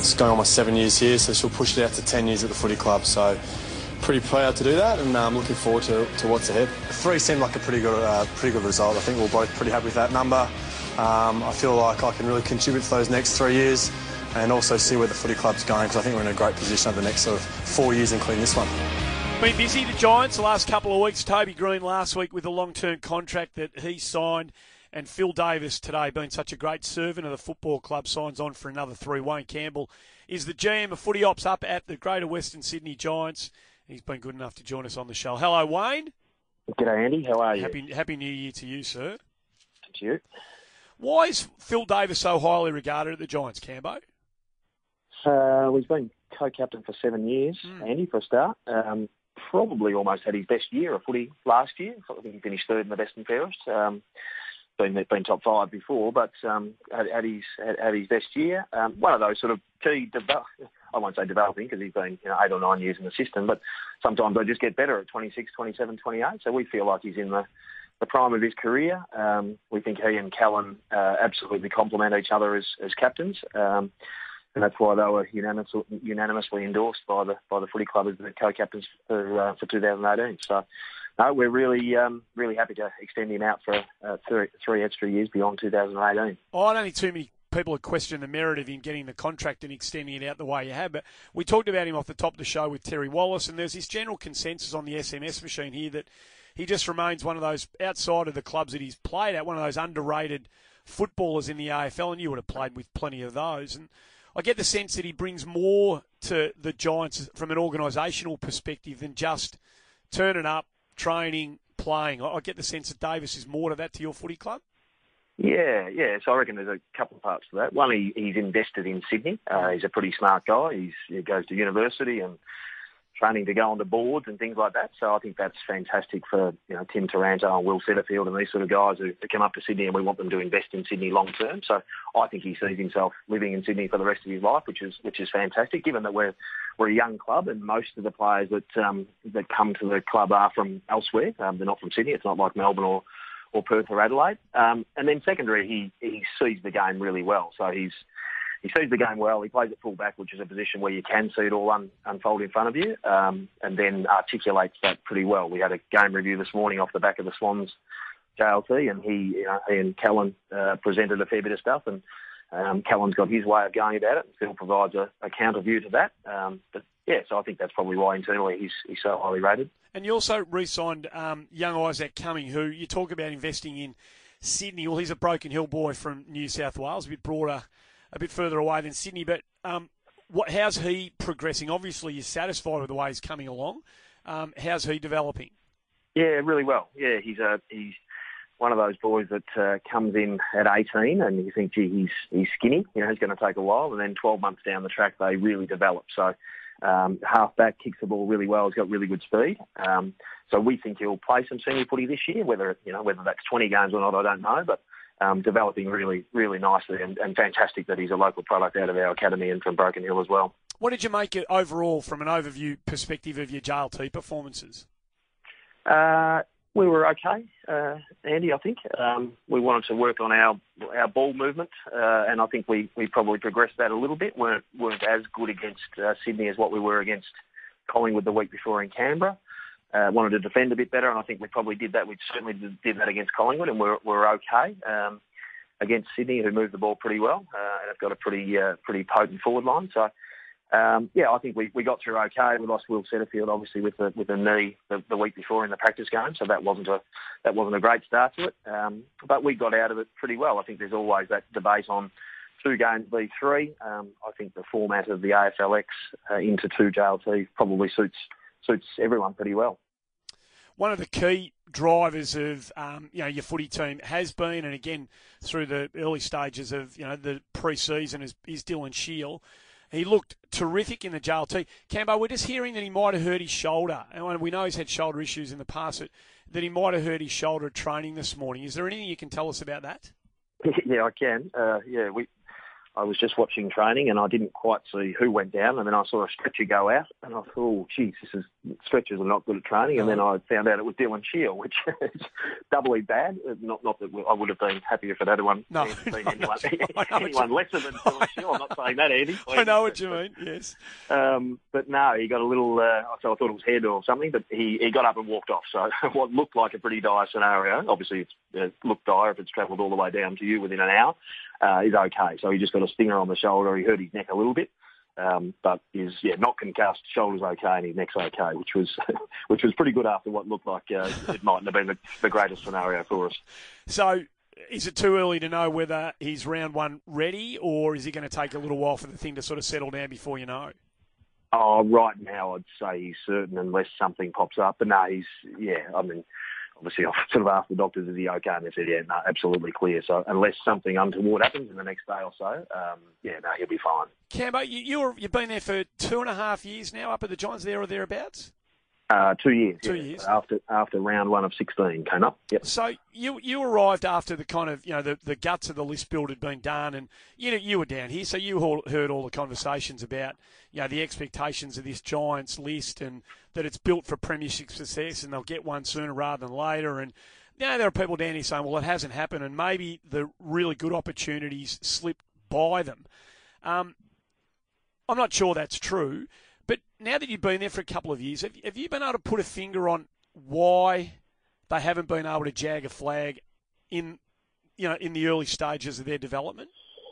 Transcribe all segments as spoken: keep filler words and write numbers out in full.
It's going almost seven years here, so she'll push it out to ten years at the footy club. So pretty proud to do that, and I'm um, looking forward to, to what's ahead. Three seemed like a pretty good, uh, pretty good result. I think we're both pretty happy with that number. Um, I feel like I can really contribute to those next three years and also see where the footy club's going, because I think we're in a great position over the next sort of four years, including this one. Been busy, the Giants, the last couple of weeks. Toby Green last week with a long-term contract that he signed, and Phil Davis today, being such a great servant of the football club, signs on for another three. Wayne Campbell is the G M of Footy Ops up at the Greater Western Sydney Giants. He's been good enough to join us on the show. Hello, Wayne. G'day, Andy. How are you? Happy, happy New Year to you, sir. To you. Why is Phil Davis so highly regarded at the Giants, Cambo? Uh, well, he's been co-captain for seven years, mm. Andy, for a start. Um, probably almost had his best year of footy last year. I think he finished third in the best and fairest. Um, been been top five before, but um, had, had his had, had his best year. Um, one of those sort of key develop. I won't say developing because he's been you know eight or nine years in the system, but sometimes they just get better at twenty-six, twenty-seven, twenty-eight. So we feel like he's in the, the prime of his career. Um, we think he and Callan uh, absolutely complement each other as as captains. Um, And that's why they were unanimous, unanimously endorsed by the by the footy club as the co-captains for uh, for two thousand eighteen. So, no, we're really um, really happy to extend him out for uh, three, three extra years beyond two thousand eighteen. Oh, I don't think too many people have questioned the merit of him getting the contract and extending it out the way you have. But we talked about him off the top of the show with Terry Wallace, and there's this general consensus on the S M S machine here that he just remains one of those, outside of the clubs that he's played at, one of those underrated footballers in the A F L, and you would have played with plenty of those. And I get the sense that he brings more to the Giants from an organisational perspective than just turning up, training, playing. I get the sense that Davis is more to that to your footy club. Yeah, yeah. So I reckon there's a couple of parts to that. One, he, he's invested in Sydney. Uh, he's a pretty smart guy. He's, he goes to university and training to go onto boards and things like that. So I think that's fantastic for you know Tim Taranto and Will Setterfield and these sort of guys who, who come up to Sydney, and we want them to invest in Sydney long term. So I think he sees himself living in Sydney for the rest of his life, which is which is fantastic. Given that we're we're a young club, and most of the players that um, that come to the club are from elsewhere. Um, they're not from Sydney. It's not like Melbourne or or Perth or Adelaide. Um, and then secondary, he he sees the game really well. So he's He sees the game well. He plays at full-back, which is a position where you can see it all un- unfold in front of you, um, and then articulates that pretty well. We had a game review this morning off the back of the Swans J L T, and he, you know, he and Callan uh, presented a fair bit of stuff, and um, Callan's got his way of going about it, and still provides a, a counter view to that. Um, but yeah, so I think that's probably why internally he's he's so highly rated. And you also re-signed um, young Isaac Cumming, who you talk about investing in Sydney. Well, he's a Broken Hill boy from New South Wales, a bit broader, a bit further away than Sydney, but um, what? How's he progressing? Obviously, you're satisfied with the way he's coming along. Um, how's he developing? Yeah, really well. Yeah, he's a he's one of those boys that uh, comes in at eighteen, and you think, gee, he's he's skinny. You know, he's going to take a while, and then twelve months down the track, they really develop. So, um, halfback, kicks the ball really well. He's got really good speed. Um, so we think he'll play some senior footy this year. Whether you know whether that's twenty games or not, I don't know, but. Um, developing really, really nicely, and, and fantastic that he's a local product out of our academy and from Broken Hill as well. What did you make it overall from an overview perspective of your J L T performances? Uh, we were okay, uh, Andy, I think. Um, we wanted to work on our our ball movement, uh, and I think we, we probably progressed that a little bit. Weren't, weren't as good against uh, Sydney as what we were against Collingwood the week before in Canberra. Uh, wanted to defend a bit better, and I think we probably did that. We certainly did that against Collingwood, and we're, we're okay. Um, against Sydney, who moved the ball pretty well, uh, and have got a pretty uh, pretty potent forward line. So, um, yeah, I think we, we got through okay. We lost Will Setterfield, obviously, with the with the knee the, the week before in the practice game, so that wasn't a that wasn't a great start to it. Um, but we got out of it pretty well. I think there's always that debate on two games v three. Um, I think the format of the A F L X uh, into two J L T probably suits suits everyone pretty well. One of the key drivers of um, you know your footy team has been, and again through the early stages of you know the pre-season, is, is Dylan Shiel. He looked terrific in the J L T. Cambo, we're just hearing that he might have hurt his shoulder, and we know he's had shoulder issues in the past. That he might have hurt his shoulder at training this morning. Is there anything you can tell us about that? Yeah, I can. Uh, yeah, we. I was just watching training and I didn't quite see who went down, and then I saw a stretcher go out, and I thought, oh, geez, this is stretchers are not good at training. And then I found out it was Dylan Shield, which is doubly bad. Not not that I would have been happier if it had one, no, been no, anyone, no, anyone lesser than Dylan Shield. I'm not saying that, Andy. I know what you mean, yes. Um, but no, he got a little, uh, so I thought it was head or something, but he, he got up and walked off. So what looked like a pretty dire scenario, obviously it's uh, looked dire if it's travelled all the way down to you within an hour, uh, is okay. So he just got a stinger on the shoulder. He hurt his neck a little bit, um, but is yeah not concussed. Shoulder's okay and his neck's okay, which was which was pretty good after what looked like uh, it mightn't have been the, the greatest scenario for us. So is it too early to know whether he's round one ready, or is he going to take a little while for the thing to sort of settle down before you know? Oh, right now I'd say he's certain unless something pops up. But no, he's yeah. I mean, obviously, I've sort of asked the doctors, is he okay? And they said, yeah, no, absolutely clear. So unless something untoward happens in the next day or so, um, yeah, no, he'll be fine. Cambo, you, you're, you've been there for two and a half years now, up at the Giants, there or thereabouts? Uh, two years. Two yeah. years. After after round one of sixteen came up. Yep. So you you arrived after the kind of, you know, the, the guts of the list build had been done, and you know, you were down here, so you all heard all the conversations about, you know, the expectations of this Giants list and that it's built for premiership success and they'll get one sooner rather than later. And you know, there are people down here saying, well, it hasn't happened, and maybe the really good opportunities slipped by them. Um, I'm not sure that's true. But now that you've been there for a couple of years, have, have you been able to put a finger on why they haven't been able to jag a flag in, you know, in the early stages of their development?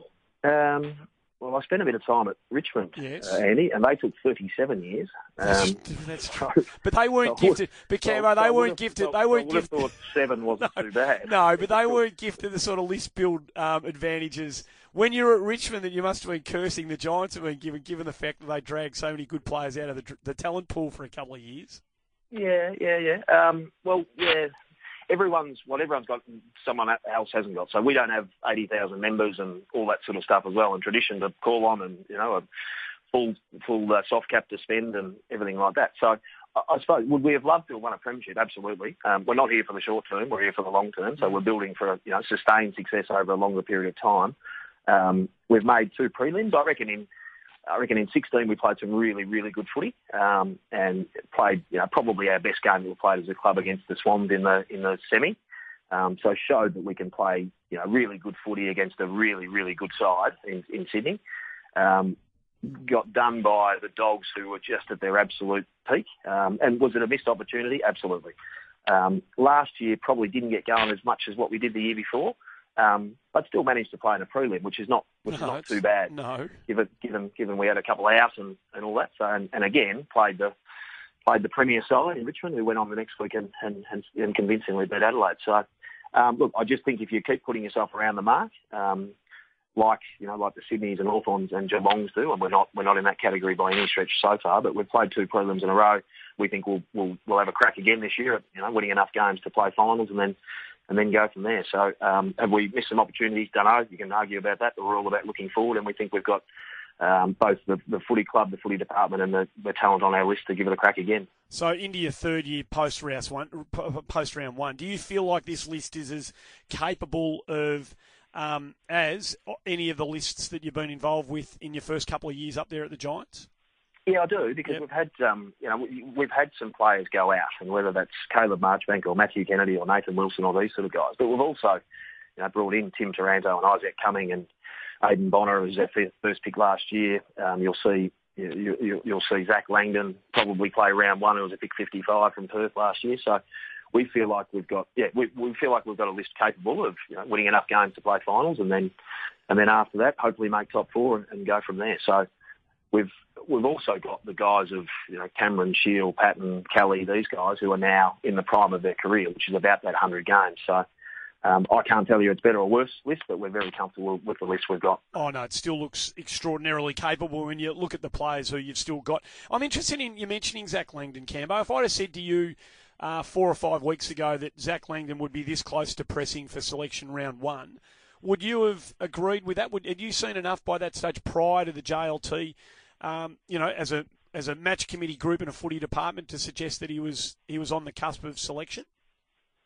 Um, well, I spent a bit of time at Richmond, yes. uh, Andy, and they took thirty-seven years. Um, that's, that's true. But they weren't so gifted. But Cambo, they weren't gifted. They weren't I would have gifted. thought seven wasn't no, too bad. No, but they weren't gifted the sort of list build um, advantages. When you were at Richmond, that you must have been cursing the Giants have been given, given the fact that they dragged so many good players out of the, the talent pool for a couple of years. Yeah, yeah, yeah. Um, well, yeah. Everyone's what everyone's got, someone else hasn't got. So we don't have eighty thousand members and all that sort of stuff as well, and tradition to call on, and you know, a full full uh, soft cap to spend and everything like that. So I, I suppose would we have loved to have won a premiership? Absolutely. Um, we're not here for the short term. We're here for the long term. So we're building for you know sustained success over a longer period of time. Um, we've made two prelims. I reckon in I reckon in sixteen we played some really, really good footy um, and played you know, probably our best game that we played as a club against the Swans in the in the semi. Um, so showed that we can play you know really good footy against a really, really good side in, in Sydney. Um, got done by the Dogs, who were just at their absolute peak. Um, and was it a missed opportunity? Absolutely. Um, last year probably didn't get going as much as what we did the year before. Um, but still managed to play in a prelim, which is not which no, is not too bad. No, given given given we had a couple of outs and, and all that. So and, and again played the played the premier side in Richmond, who went on the next week and and, and, and convincingly beat Adelaide. So um, look, I just think if you keep putting yourself around the mark, um, like you know like the Sydneys and Hawthorns and Geelongs do, and we're not we're not in that category by any stretch so far, but we've played two prelims in a row. We think we'll we'll we'll have a crack again this year at you know winning enough games to play finals and then. and then go from there. So um, have we missed some opportunities? Don't know. You can argue about that, but we're all about looking forward, and we think we've got um, both the, the footy club, the footy department, and the, the talent on our list to give it a crack again. So into your third year post round one, post round one, do you feel like this list is as capable of um, as any of the lists that you've been involved with in your first couple of years up there at the Giants? Yeah, I do, because yep. we've had, um, you know, we've had some players go out, and whether that's Caleb Marchbank or Matthew Kennedy or Nathan Wilson or these sort of guys. But we've also, you know, brought in Tim Taranto and Isaac Cumming and Aidan Bonner, who was our first pick last year. Um, you'll see, you, you, you'll see Zach Langdon probably play round one, who was a pick fifty-five from Perth last year. So we feel like we've got, yeah, we, we feel like we've got a list capable of you know, winning enough games to play finals, and then, and then after that, hopefully make top four and, and go from there. So. We've we've also got the guys of you know Cameron, Shield, Patton, Kelly, these guys who are now in the prime of their career, which is about that one hundred games. So um, I can't tell you it's better or worse list, but we're very comfortable with the list we've got. Oh no, it still looks extraordinarily capable when you look at the players who you've still got. I'm interested in you mentioning Zach Langdon, Cambo. If I'd have said to you uh, four or five weeks ago that Zach Langdon would be this close to pressing for selection round one, would you have agreed with that? Would, had you seen enough by that stage prior to the J L T? Um, you know, as a as a match committee group and a footy department to suggest that he was he was on the cusp of selection?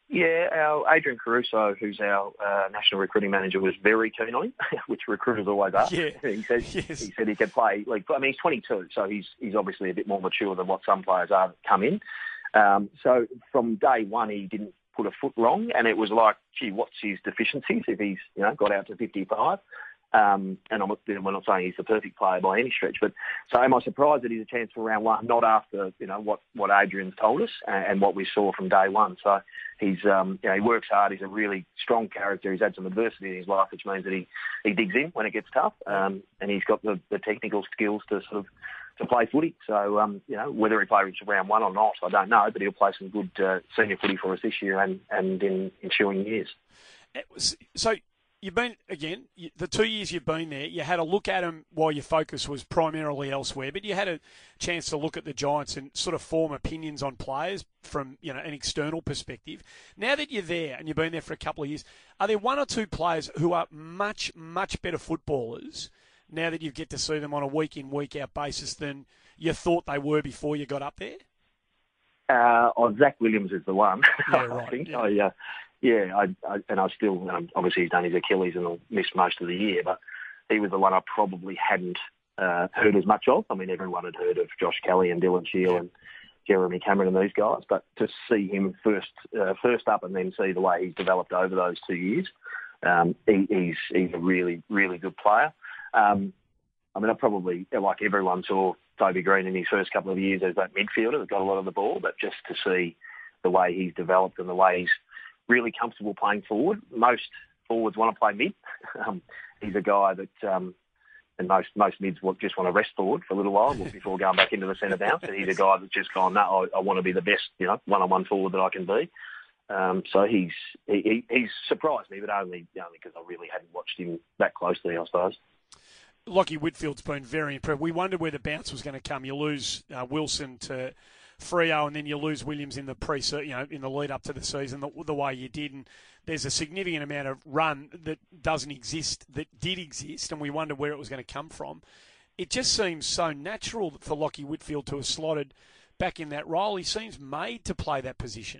Yeah, our Adrian Caruso, who's our uh, national recruiting manager, was very keen on him, which recruiters always are. Yeah. He said yes. he said he could play. Like, I mean, he's twenty-two, so he's he's obviously a bit more mature than what some players are that come in. Um, so from day one, he didn't put a foot wrong, and it was like, gee, what's his deficiencies if he's you know got out to fifty-five? Um, and I'm, we're not saying he's the perfect player by any stretch, but so am I surprised that he's a chance for round one, not after you know what, what Adrian's told us and, and what we saw from day one. So he's um, you know, he works hard. He's a really strong character. He's had some adversity in his life, which means that he, he digs in when it gets tough, um, and he's got the, the technical skills to sort of to play footy. So um, you know whether he plays round one or not, I don't know, but he'll play some good uh, senior footy for us this year and and in ensuing years. So. You've been, again, the two years you've been there, you had a look at them while your focus was primarily elsewhere, but you had a chance to look at the Giants and sort of form opinions on players from, you know, an external perspective. Now that you're there and you've been there for a couple of years, are there one or two players who are much, much better footballers now that you get to see them on a week-in, week-out basis than you thought they were before you got up there? Uh, oh, Zach Williams is the one, yeah, right. I think. Yeah. I, uh, Yeah, I, I, and I still, um, obviously he's done his Achilles and will miss most of the year, but he was the one I probably hadn't uh, heard as much of. I mean, everyone had heard of Josh Kelly and Dylan Shiel yeah. and Jeremy Cameron and these guys, but to see him first uh, first up and then see the way he's developed over those two years, um, he, he's he's a really, really good player. Um, I mean, I probably, like everyone, saw Toby Green in his first couple of years as that midfielder that got a lot of the ball, but just to see the way he's developed and the way he's really comfortable playing forward. Most forwards want to play mid. Um, he's a guy that, um, and most most mids will just want to rest forward for a little while before going back into the centre bounce. And he's a guy that's just gone, no, I, I want to be the best, you know, one-on-one forward that I can be. Um, so he's he, he's surprised me, but only only because I really hadn't watched him that closely, I suppose. Lachie Whitfield's been very impressive. We wondered where the bounce was going to come. You lose uh, Wilson to Freo, and then you lose Williams in the pre, you know, in the lead up to the season the, the way you did. And there's a significant amount of run that doesn't exist, that did exist, and we wonder where it was going to come from. It just seems so natural for Lachie Whitfield to have slotted back in that role. He seems made to play that position.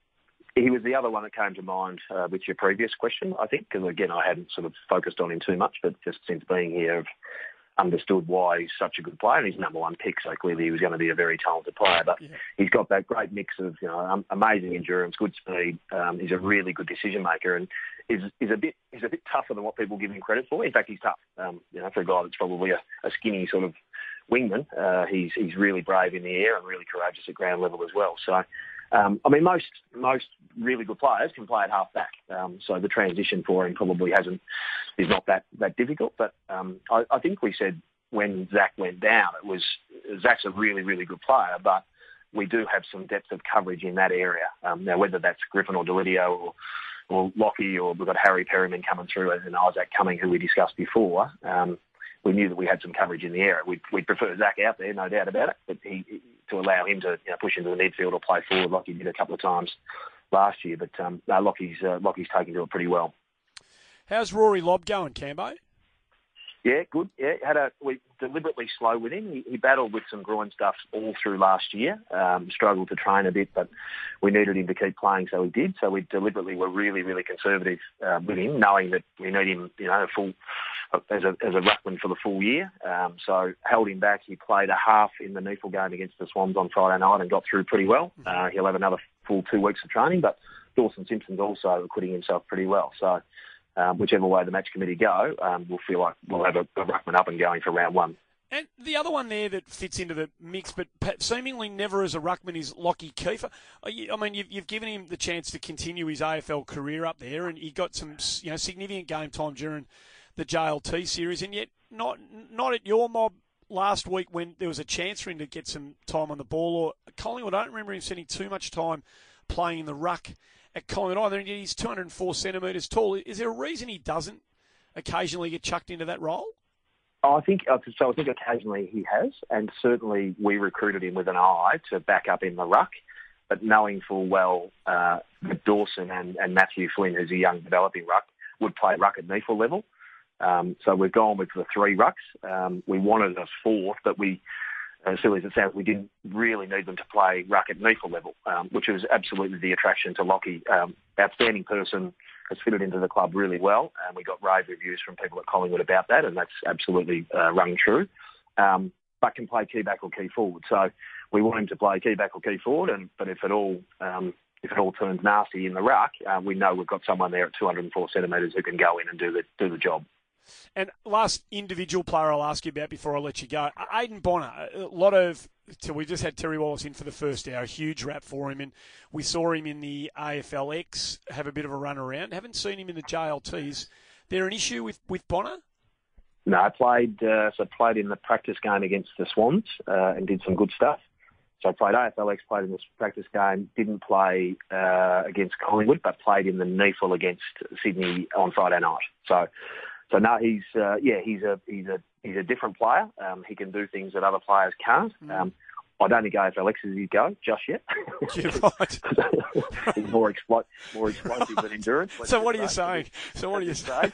He was the other one that came to mind uh, with your previous question, I think, because again I hadn't sort of focused on him too much, but just since being here, I've understood why he's such a good player, and he's number one pick, so clearly he was going to be a very talented player. But yeah. he's got that great mix of, you know, um, amazing endurance, good speed. Um, he's a really good decision maker, and is is a bit he's a bit tougher than what people give him credit for. In fact, he's tough. Um, you know, for a guy that's probably a, a skinny sort of wingman, uh, he's he's really brave in the air and really courageous at ground level as well. So. Um, I mean, most most really good players can play at half back, um, so the transition for him probably hasn't is not that, that difficult. But um, I, I think we said when Zach went down, it was Zach's a really really good player, but we do have some depth of coverage in that area. Um, now, whether that's Griffin or Delidio or or Lachie, or we've got Harry Perryman coming through and Isaac Cumming, who we discussed before. Um, we knew that we had some coverage in the area. We'd, we'd prefer Zach out there, no doubt about it, but he, to allow him to you know, push into the midfield or play forward like he did a couple of times last year. But um, no, Lachie's, uh, Lachie's taken to it pretty well. How's Rory Lobb going, Cambo? Yeah, good. Yeah, had a we deliberately slow with him. He, he battled with some groin stuff all through last year. Um, struggled to train a bit, but we needed him to keep playing, so he did. So we deliberately were really, really conservative uh, with him, knowing that we need him, you know, full as a as a ruckman for the full year. Um, so held him back. He played a half in the Newcastle game against the Swans on Friday night and got through pretty well. Uh, he'll have another full two weeks of training, but Dawson Simpson's also acquitting himself pretty well. So. Um, whichever way the match committee go, um, we'll feel like we'll have a, a ruckman up and going for round one. And the other one there that fits into the mix, but seemingly never as a ruckman, is Lockie Kiefer. I mean, you've, you've given him the chance to continue his A F L career up there, and he got some, you know, significant game time during the J L T series, and yet not not at your mob last week when there was a chance for him to get some time on the ball. Or Collingwood, I don't remember him spending too much time playing in the ruck at Collingwood either, and yet he's two hundred four centimetres tall. Is there a reason he doesn't occasionally get chucked into that role? Oh, I think so. I think occasionally he has, and certainly we recruited him with an eye to back up in the ruck. But knowing full well uh, that Dawson and, and Matthew Flynn, who's a young developing ruck, would play ruck at N E F L level. Um, so we've gone with the three rucks. Um, we wanted a fourth, but we as silly as it sounds, we didn't really need them to play ruck at N E F L level, um, which was absolutely the attraction to Lockie. Um, outstanding person, has fitted into the club really well, and we got rave reviews from people at Collingwood about that, and that's absolutely uh, rung true. Um, but can play key back or key forward. So we want him to play key back or key forward, and but if it all um, if it all turns nasty in the ruck, uh, we know we've got someone there at two hundred four centimetres who can go in and do the do the job. And last individual player I'll ask you about before I let you go, Aiden Bonner. A lot of, so we just had Terry Wallace in for the first hour, a huge rap for him, and we saw him in the A F L X have a bit of a run around. Haven't seen him in the J L Ts. There an issue with, with Bonner? No, I played uh, so played in the practice game against the Swans uh, and did some good stuff. So I played A F L X, played in this practice game, didn't play uh, against Collingwood, but played in the N E F L against Sydney on Friday night. So. So no, he's uh, yeah, he's a he's a he's a different player. Um, he can do things that other players can't. Mm. Um, I don't think A F L X is his go just yet. You're right. He's more explo- more explosive than endurance. So what are you saying? So what are you saying?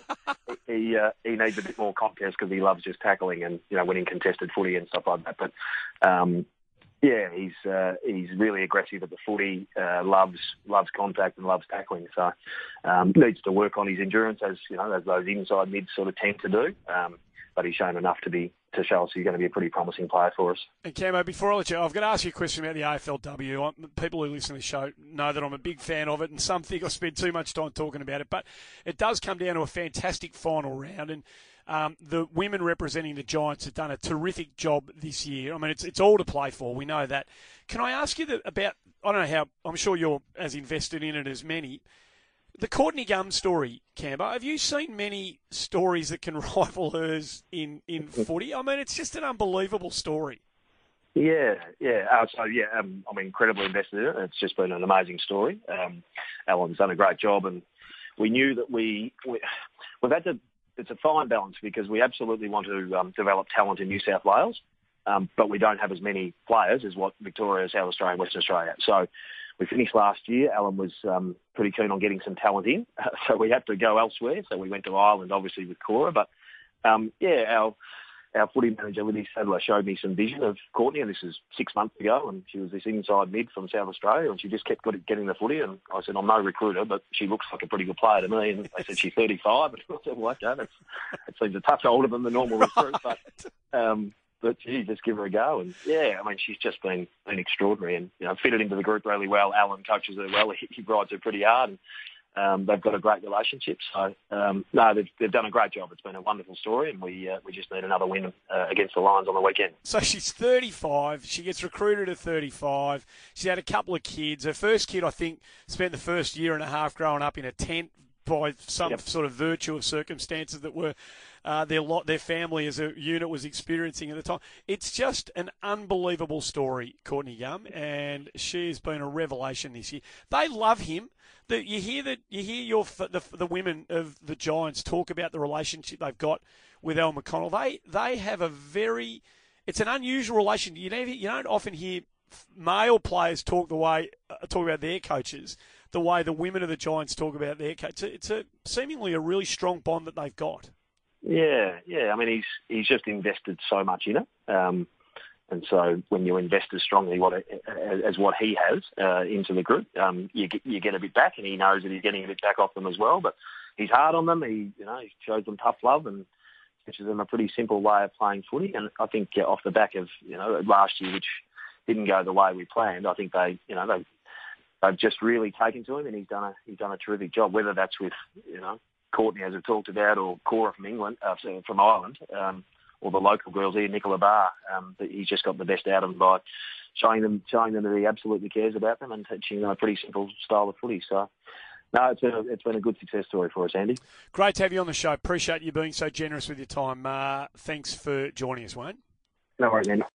he uh, he needs a bit more contest because he loves just tackling and you know winning contested footy and stuff like that. But um, yeah, he's uh, he's really aggressive at the footy. Uh, loves loves contact and loves tackling. So um, needs to work on his endurance, as you know, as those inside mids sort of tend to do. Um, but he's shown enough to be to show us he's going to be a pretty promising player for us. And Camo, before I let you, I've got to ask you a question about the A F L W. People who listen to the show know that I'm a big fan of it, and some think I spend too much time talking about it. But it does come down to a fantastic final round, and Um, the women representing the Giants have done a terrific job this year. I mean, it's it's all to play for. We know that. Can I ask you that about, I don't know how, I'm sure you're as invested in it as many, the Courtney Gum story, Cambo, have you seen many stories that can rival hers in, in footy? I mean, it's just an unbelievable story. Yeah, yeah. Uh, so, yeah, um, I'm incredibly invested in it. It's just been an amazing story. Um, Alan's done a great job, and we knew that we, we we've had to, it's a fine balance because we absolutely want to um, develop talent in New South Wales, um, but we don't have as many players as what Victoria, South Australia and Western Australia. So we finished last year. Alan was um, pretty keen on getting some talent in, so we had to go elsewhere. So we went to Ireland, obviously, with Cora. But, um, yeah, our our footy manager, Liddy Sadler, showed me some vision of Courtney, and this is six months ago, and she was this inside mid from South Australia, and she just kept getting the footy, and I said, I'm no recruiter, but she looks like a pretty good player to me, and they said she's thirty-five, and I said, well, okay, that's, it seems a touch older than the normal recruit, but, um, but gee, just give her a go, and yeah, I mean, she's just been, been extraordinary, and, you know, fitted into the group really well. Alan coaches her well, he, he rides her pretty hard, and Um, they've got a great relationship, so um, no, they've, they've done a great job. It's been a wonderful story, and we uh, we just need another win uh, against the Lions on the weekend. So she's thirty-five. She gets recruited at thirty-five. She's had a couple of kids. Her first kid, I think, spent the first year and a half growing up in a tent by some yep. sort of virtue of circumstances that were uh, their lot, their family as a unit was experiencing at the time. It's just an unbelievable story, Courtney Gum, and she has been a revelation this year. They love him. The, you hear that you hear your the, the women of the Giants talk about the relationship they've got with Al McConnell. They they have a very it's an unusual relation. You never you don't often hear male players talk the way uh, talk about their coaches the way the women of the Giants talk about their coach. It's a, it's a seemingly a really strong bond that they've got. Yeah, yeah. I mean, he's he's just invested so much in it. Um, And so when you invest as strongly what as what he has uh, into the group, um, you get you get a bit back, and he knows that he's getting a bit back off them as well. But he's hard on them. He you know he shows them tough love and teaches them a pretty simple way of playing footy. And I think uh, off the back of you know last year, which didn't go the way we planned, I think they you know they they've just really taken to him, and he's done a he's done a terrific job. Whether that's with you know Courtney, as we've talked about, or Cora from England, uh, from Ireland. Um, or the local girls here, Nicola Barr, um, he's just got the best out of them by showing them showing them that he absolutely cares about them and teaching them a pretty simple style of footy. So, no, it's been a, it's been a good success story for us, Andy. Great to have you on the show. Appreciate you being so generous with your time. Uh, thanks for joining us, Wayne. No worries, Andy.